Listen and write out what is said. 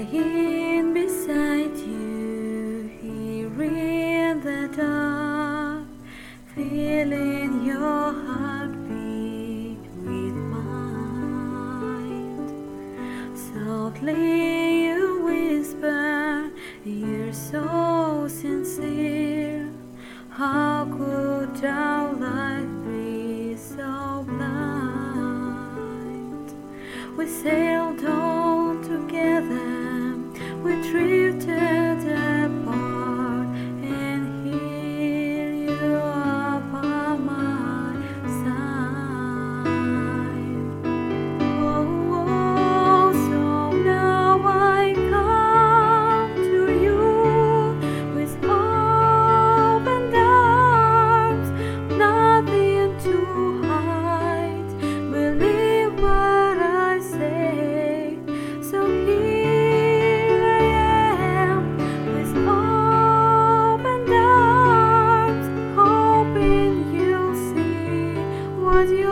lying beside you here in the dark, feeling your heartbeat with mine. Softly you whisper, you're so sincere. How could our life be so blind? We sailed on together, we drifted apart, and here you are by my side. Oh, so now I come to you with open arms, nothing to hide. Believe what I say. So here I am with open arms, hoping you'll see what you